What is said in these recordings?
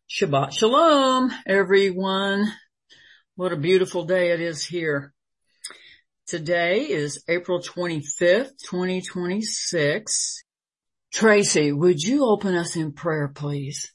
Shabbat Shalom, everyone. What a beautiful day it is here. Today is April 25th, 2026. Tracy, would you open us in prayer, please?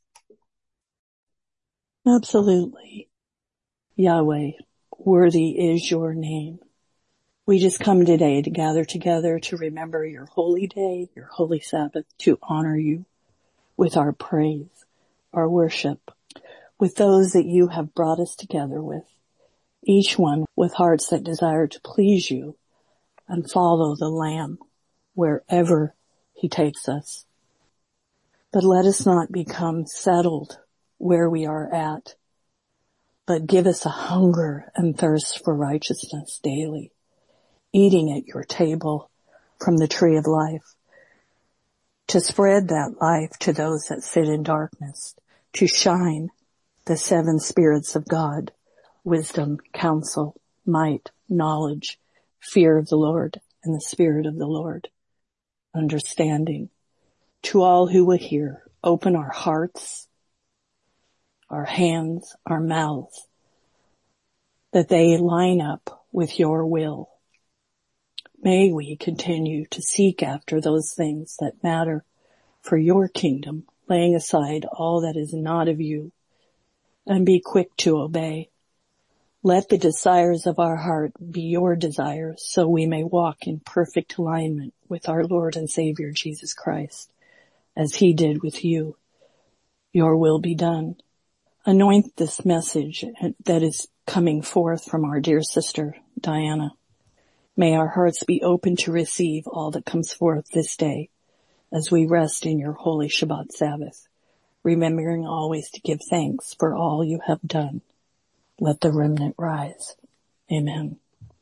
Absolutely. Yahweh, worthy is your name. We just come today to gather together to remember your holy day, your holy Sabbath, to honor you with our praise, our worship, with those that you have brought us together with, each one with hearts that desire to please you and follow the Lamb wherever he takes us. But let us not become settled where we are at, but give us a hunger and thirst for righteousness daily, eating at your table from the tree of life, to spread that life to those that sit in darkness, to shine the seven spirits of God, wisdom, counsel, might, knowledge, fear of the Lord, and the Spirit of the Lord, understanding. To all who will hear, open our hearts, our hands, our mouths, that they line up with your will. May we continue to seek after those things that matter for your kingdom, laying aside all that is not of you, and be quick to obey. Let the desires of our heart be your desires, so we may walk in perfect alignment with our Lord and Savior Jesus Christ, as he did with you. Your will be done. Anoint this message that is coming forth from our dear sister, Diana. May our hearts be open to receive all that comes forth this day as we rest in your holy Shabbat Sabbath, remembering always to give thanks for all you have done. Let the remnant rise. Amen.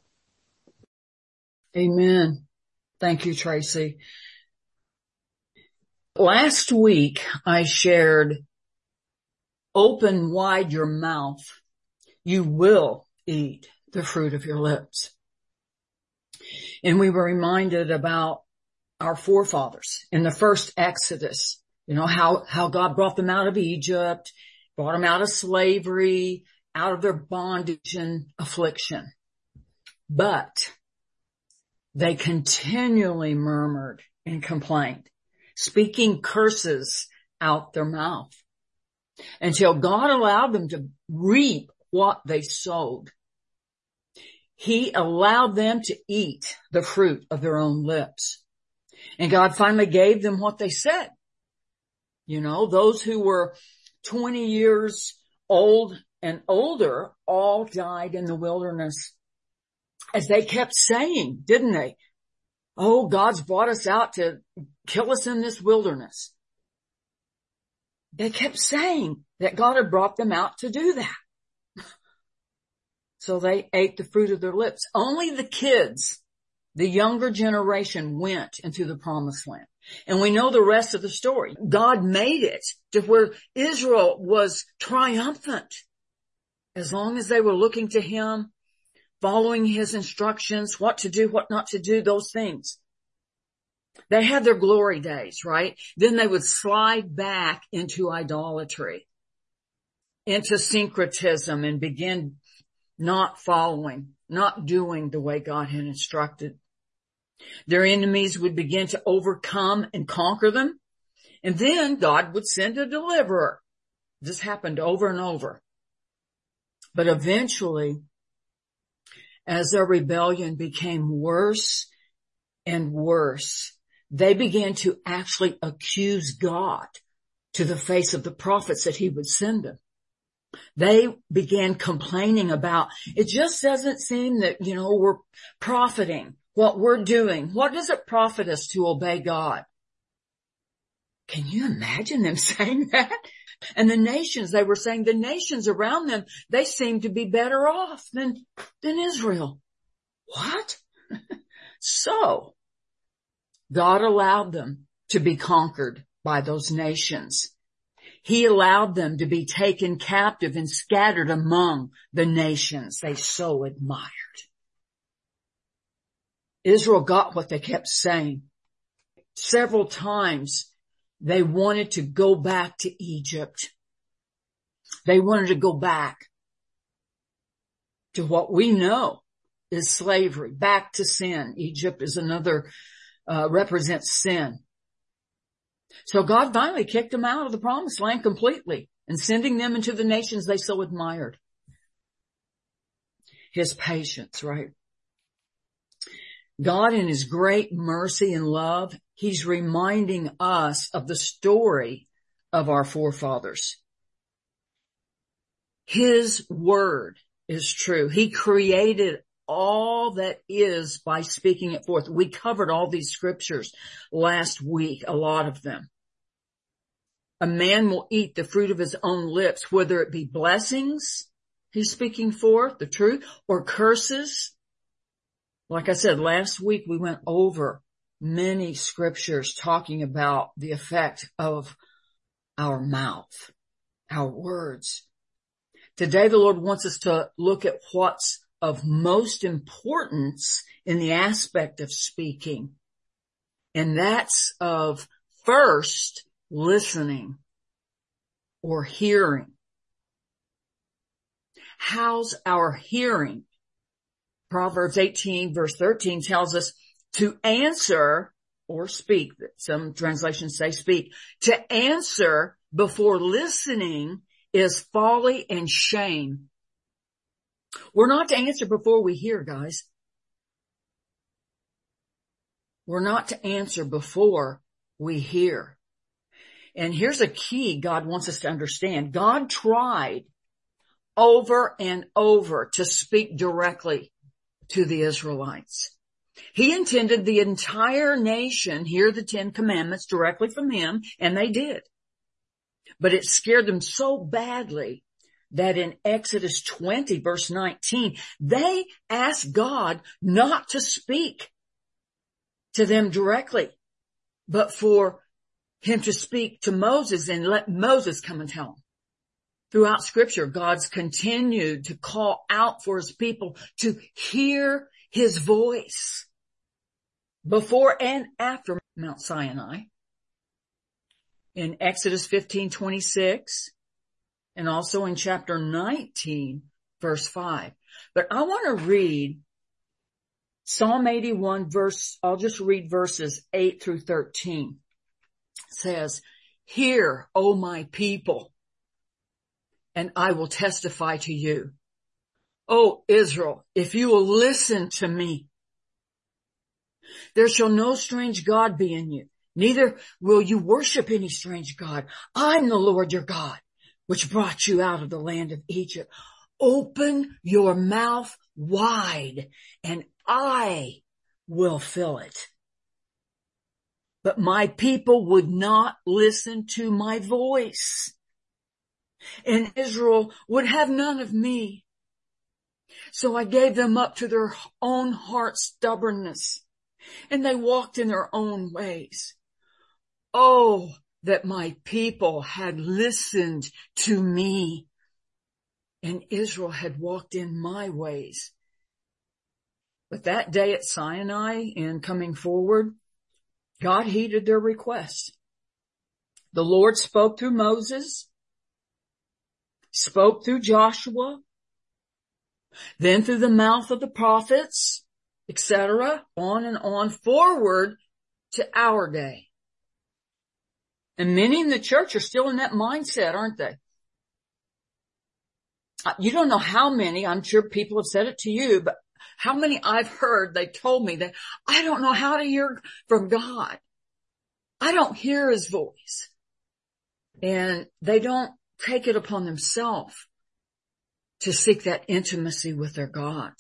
Amen. Thank you, Tracy. Last week, I shared, open wide your mouth. You will eat the fruit of your lips. And we were reminded about our forefathers in the first Exodus. You know, how God brought them out of Egypt, brought them out of slavery, out of their bondage and affliction. But they continually murmured and complained, speaking curses out their mouth until God allowed them to reap what they sowed. He allowed them to eat the fruit of their own lips. And God finally gave them what they said. You know, those who were 20 years old and older all died in the wilderness, as they kept saying, didn't they? Oh, God's brought us out to kill us in this wilderness. They kept saying that God had brought them out to do that. So they ate the fruit of their lips. Only the kids, the younger generation, went into the promised land. And we know the rest of the story. God made it to where Israel was triumphant as long as they were looking to him, following his instructions, what to do, what not to do, those things. They had their glory days, right? Then they would slide back into idolatry, into syncretism, and begin not following, not doing the way God had instructed. Their enemies would begin to overcome and conquer them. And then God would send a deliverer. This happened over and over. But eventually, as their rebellion became worse and worse, they began to actually accuse God to the face of the prophets that he would send them. They began complaining about, it just doesn't seem that, we're profiting what we're doing. What does it profit us to obey God? Can you imagine them saying that? And the nations, they were saying the nations around them, they seem to be better off than Israel. What? So, God allowed them to be conquered by those nations. He allowed them to be taken captive and scattered among the nations they so admired. Israel got what they kept saying. Several times they wanted to go back to Egypt. They wanted to go back to what we know is slavery, back to sin. Egypt is another, represents sin. So God finally kicked them out of the promised land completely and sending them into the nations they so admired. His patience, right? God in his great mercy and love, he's reminding us of the story of our forefathers. His word is true. He created all that is by speaking it forth. We covered all these scriptures last week, a lot of them. A man will eat the fruit of his own lips, whether it be blessings, he's speaking forth, the truth, or curses. Like I said, last week we went over many scriptures talking about the effect of our mouth, our words. Today the Lord wants us to look at what's of most importance in the aspect of speaking. And that's of first listening or hearing. How's our hearing? Proverbs 18 verse 13 tells us to answer or speak. Some translations say speak. To answer before listening is folly and shame. We're not to answer before we hear, guys. We're not to answer before we hear. And here's a key God wants us to understand. God tried over and over to speak directly to the Israelites. He intended the entire nation hear the 10 Commandments directly from him, and they did. But it scared them so badly that in Exodus 20 verse 19, they asked God not to speak to them directly, but for him to speak to Moses and let Moses come and tell them. Throughout scripture, God's continued to call out for his people to hear his voice before and after Mount Sinai. In Exodus 15:26 and also in chapter 19 verse 5. But I want to read Psalm 81 I'll just read verses 8 through 13. It says, "Hear, O my people, and I will testify to you. O Israel, if you will listen to me, there shall no strange God be in you, neither will you worship any strange God. I'm the Lord your God, which brought you out of the land of Egypt. Open your mouth wide, and I will fill it." But my people would not listen to my voice, and Israel would have none of me. So I gave them up to their own heart stubbornness, and they walked in their own ways. Oh, that my people had listened to me, and Israel had walked in my ways. But that day at Sinai and coming forward, God heeded their request. The Lord spoke through Moses, spoke through Joshua, then through the mouth of the prophets, etc., on and on forward to our day. And many in the church are still in that mindset, aren't they? You don't know how many, I'm sure people have said it to you, but how many I've heard, they told me that I don't know how to hear from God. I don't hear his voice. And they don't take it upon themselves to seek that intimacy with their God,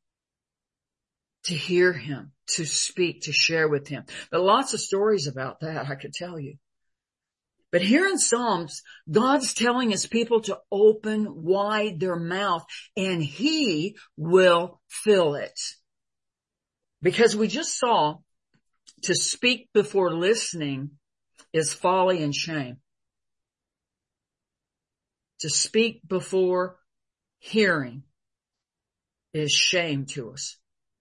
to hear him, to speak, to share with him. But lots of stories about that, I could tell you. But here in Psalms, God's telling his people to open wide their mouth and he will fill it. Because we just saw to speak before listening is folly and shame. To speak before hearing is shame to us.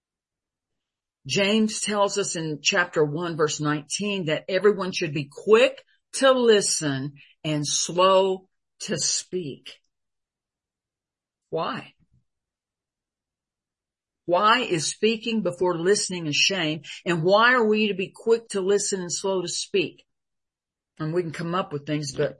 James tells us in chapter 1 verse 19 that everyone should be quick to listen and slow to speak. Why? Why is speaking before listening a shame? And why are we to be quick to listen and slow to speak? And we can come up with things, but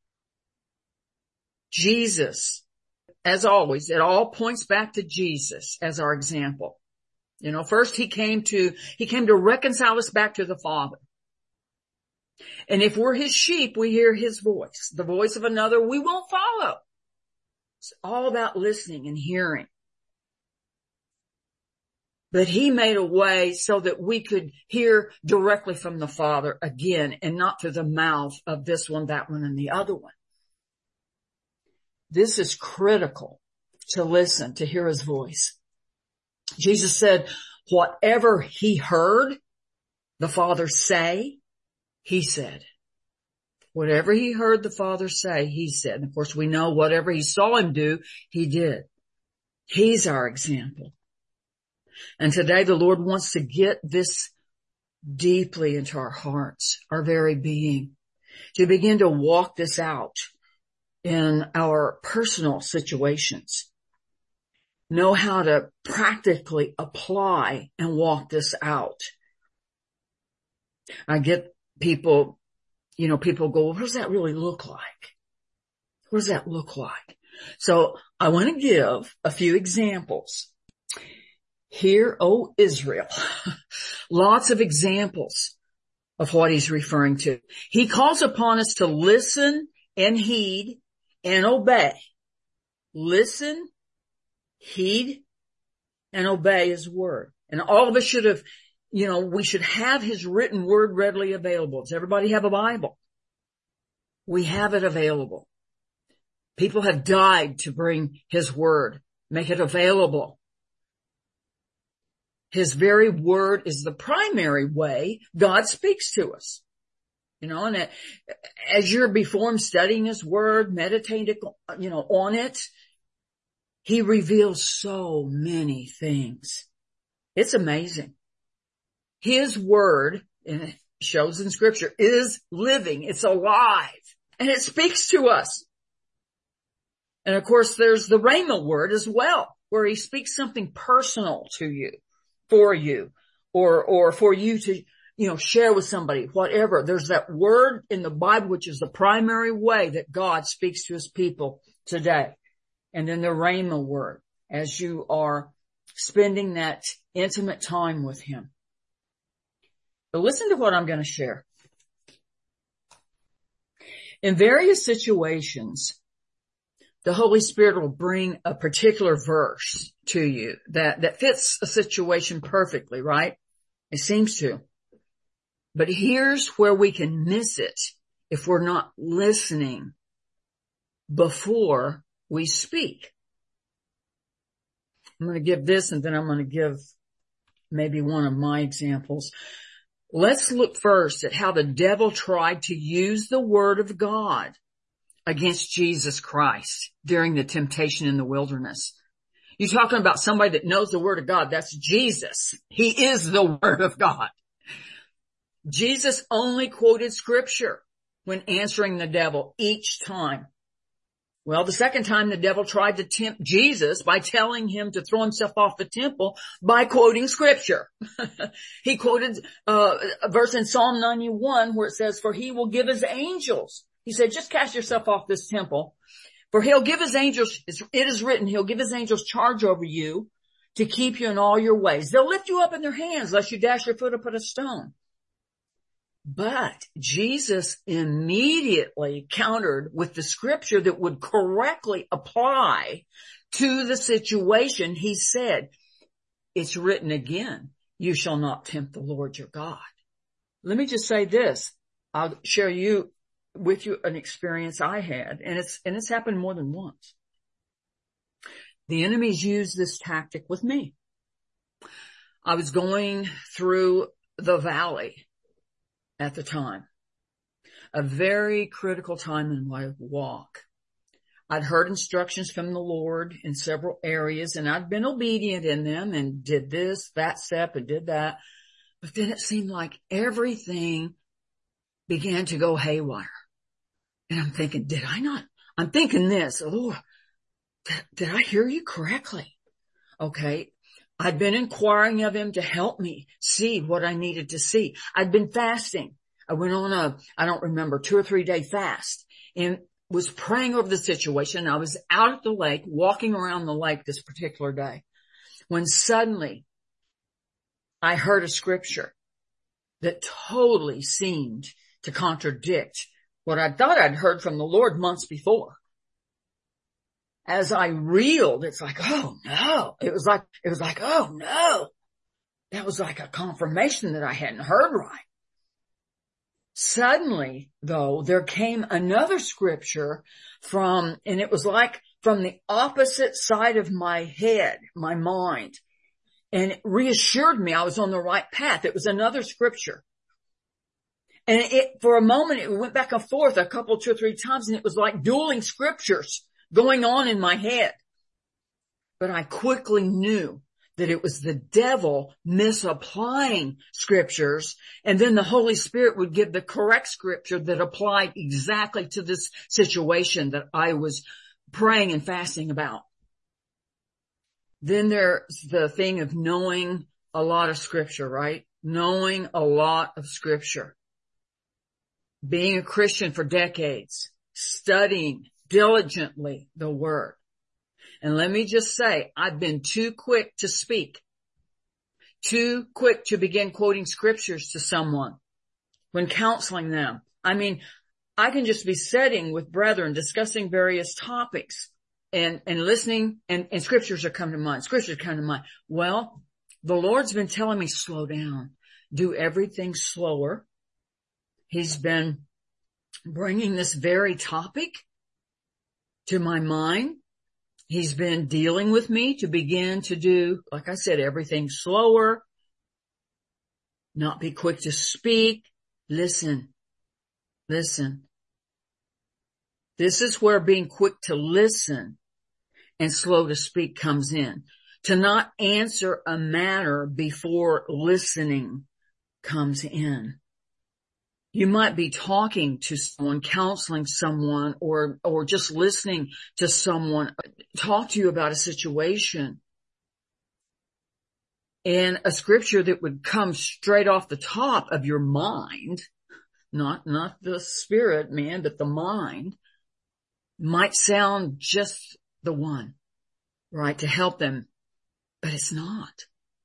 Jesus, as always, it all points back to Jesus as our example. You know, first he came to reconcile us back to the Father. And if we're his sheep, we hear his voice. The voice of another we won't follow. It's all about listening and hearing. But he made a way so that we could hear directly from the Father again, and not through the mouth of this one, that one, and the other one. This is critical to listen, to hear his voice. Jesus said, whatever he heard the Father say, he said. Whatever he heard the Father say, he said. And of course, we know whatever he saw him do, he did. He's our example. And today the Lord wants to get this deeply into our hearts, our very being, to begin to walk this out in our personal situations. Know how to practically apply and walk this out. I get people, people go, what does that really look like? What does that look like? So I want to give a few examples. Hear, O Israel. Lots of examples of what he's referring to. He calls upon us to listen and heed and obey. Listen, heed, and obey his word. And all of us should have, we should have his written word readily available. Does everybody have a Bible? We have it available. People have died to bring his word, make it available. His very word is the primary way God speaks to us. And as you're before him studying his word, meditating, on it, he reveals so many things. It's amazing. His word, and it shows in scripture, is living. It's alive. And it speaks to us. And of course, there's the Rhema word as well, where he speaks something personal to you, for you, or for you to, share with somebody, whatever. There's that word in the Bible, which is the primary way that God speaks to his people today. And then the Rhema word, as you are spending that intimate time with him. But listen to what I'm going to share. In various situations, the Holy Spirit will bring a particular verse to you that fits a situation perfectly, right? It seems to. But here's where we can miss it if we're not listening before we speak. I'm going to give this, and then I'm going to give maybe one of my examples. Let's look first at how the devil tried to use the word of God against Jesus Christ during the temptation in the wilderness. You're talking about somebody that knows the word of God. That's Jesus. He is the word of God. Jesus only quoted scripture when answering the devil each time. Well, the second time the devil tried to tempt Jesus by telling him to throw himself off the temple by quoting scripture. He quoted a verse in Psalm 91 where it says, for he will give his angels. He said, just cast yourself off this temple, for he'll give his angels, it is written, he'll give his angels charge over you to keep you in all your ways. They'll lift you up in their hands lest you dash your foot upon a stone. But Jesus immediately countered with the scripture that would correctly apply to the situation. He said, it's written again, you shall not tempt the Lord your God. Let me just say this. I'll share with you an experience I had, and it's happened more than once. The enemies used this tactic with me. I was going through the valley at the time, a very critical time in my walk. I'd heard instructions from the Lord in several areas, and I'd been obedient in them and did this, that step, and did that. But then it seemed like everything began to go haywire. And I'm thinking, did I not? I'm thinking this, oh, did I hear you correctly? Okay. I'd been inquiring of him to help me see what I needed to see. I'd been fasting. I went on I don't remember, 2 or 3 day fast and was praying over the situation. I was out at the lake, walking around the lake this particular day, when suddenly I heard a scripture that totally seemed to contradict what I thought I'd heard from the Lord months before. As I reeled, it's like, oh no. It was like, oh no. That was like a confirmation that I hadn't heard right. Suddenly, though, there came another scripture and it was like from the opposite side of my head, my mind. And it reassured me I was on the right path. It was another scripture. And for a moment, it went back and forth a couple, 2 or 3 times, and it was like dueling scriptures going on in my head. But I quickly knew that it was the devil misapplying scriptures, and then the Holy Spirit would give the correct scripture that applied exactly to this situation that I was praying and fasting about. Then there's the thing of knowing a lot of scripture, right? Knowing a lot of scripture. Being a Christian for decades, studying diligently the word. And let me just say, I've been too quick to speak, too quick to begin quoting scriptures to someone when counseling them. I mean, I can just be sitting with brethren discussing various topics and listening, and scriptures are coming to mind. Scriptures come to mind. Well, the Lord's been telling me, slow down, do everything slower. He's been bringing this very topic to my mind. He's been dealing with me to begin to do, like I said, everything slower, not be quick to speak. Listen. This is where being quick to listen and slow to speak comes in. To not answer a matter before listening comes in. You might be talking to someone, counseling someone, or just listening to someone talk to you about a situation. And a scripture that would come straight off the top of your mind, not the spirit, man, but the mind, might sound just the one, right, to help them. But it's not.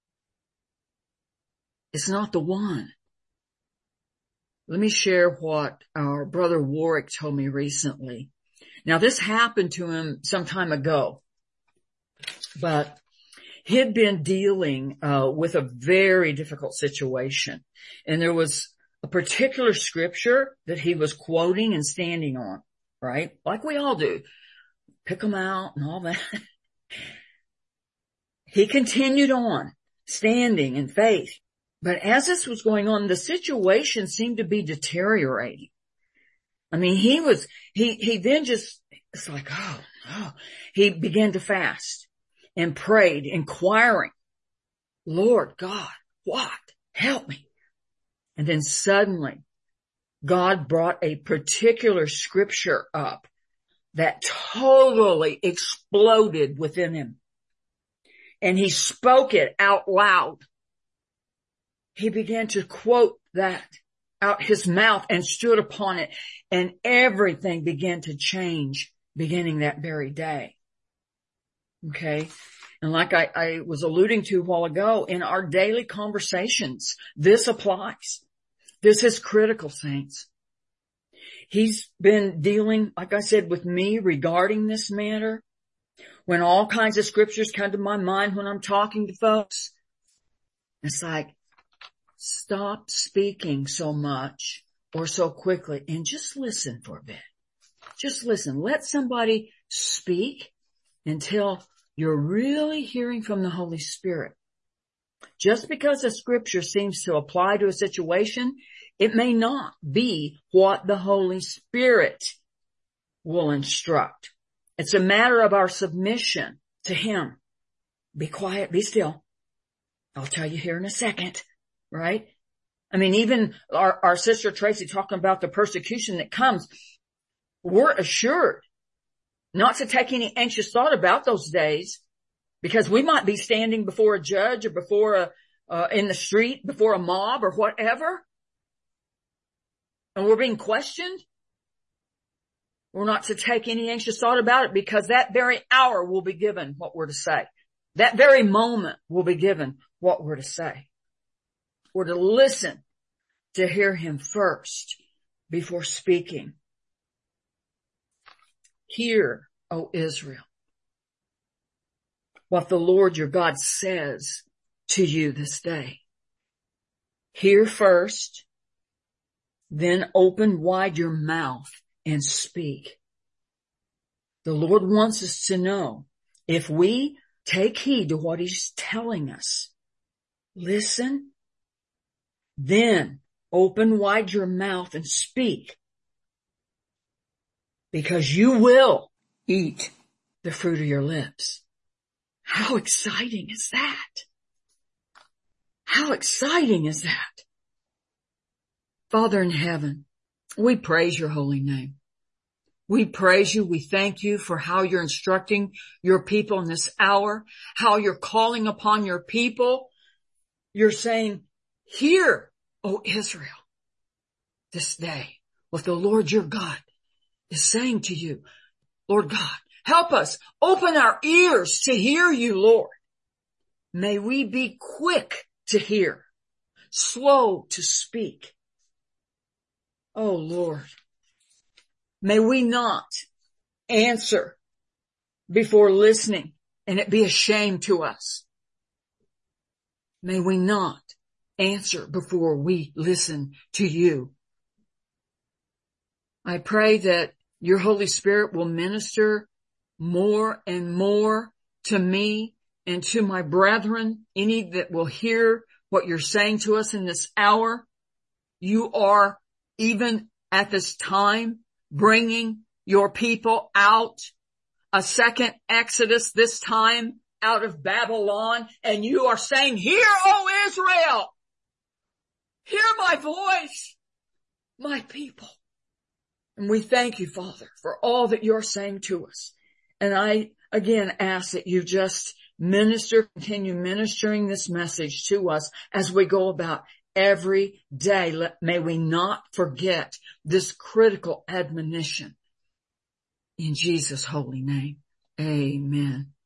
It's not the one. Let me share what our brother Warwick told me recently. Now, this happened to him some time ago, but he'd been dealing with a very difficult situation. And there was a particular scripture that he was quoting and standing on, right? Like we all do. Pick them out and all that. He continued on, standing in faith. But as this was going on, the situation seemed to be deteriorating. I mean, he then just, it's like, oh, no. He began to fast and prayed, inquiring, Lord God, what? Help me. And then suddenly, God brought a particular scripture up that totally exploded within him. And he spoke it out loud. He began to quote that out his mouth and stood upon it, and everything began to change beginning that very day. Okay. And like I was alluding to a while ago, in our daily conversations, this applies. This is critical, saints. He's been dealing, like I said, with me regarding this matter. When all kinds of scriptures come to my mind when I'm talking to folks, it's like, stop speaking so much or so quickly and just listen for a bit. Just listen. Let somebody speak until you're really hearing from the Holy Spirit. Just because a scripture seems to apply to a situation, it may not be what the Holy Spirit will instruct. It's a matter of our submission to Him. Be quiet, be still. I'll tell you here in a second. Right? I mean, even our sister Tracy talking about the persecution that comes, we're assured not to take any anxious thought about those days, because we might be standing before a judge or before in the street, before a mob or whatever, and we're being questioned. We're not to take any anxious thought about it, because that very hour will be given what we're to say. That very moment will be given what we're to say. We're to listen to hear him first before speaking. Hear, O Israel, what the Lord your God says to you this day. Hear first, then open wide your mouth and speak. The Lord wants us to know, if we take heed to what he's telling us, listen, then open wide your mouth and speak, because you will eat the fruit of your lips. How exciting is that? How exciting is that? Father in heaven, we praise your holy name. We praise you. We thank you for how you're instructing your people in this hour, how you're calling upon your people. You're saying, hear, O Israel, this day, what the Lord your God is saying to you. Lord God, help us. Open our ears to hear you, Lord. May we be quick to hear, slow to speak. Oh Lord, may we not answer before listening and it be a shame to us. May we not answer before we listen to you. I pray that your Holy Spirit will minister more and more to me and to my brethren, any that will hear what you're saying to us in this hour. You are, even at this time, bringing your people out, a second Exodus, this time out of Babylon, and you are saying, hear, O Israel, hear my voice, my people. And we thank you, Father, for all that you're saying to us. And I again ask that you just continue ministering this message to us as we go about every day. May we not forget this critical admonition. In Jesus' holy name, amen.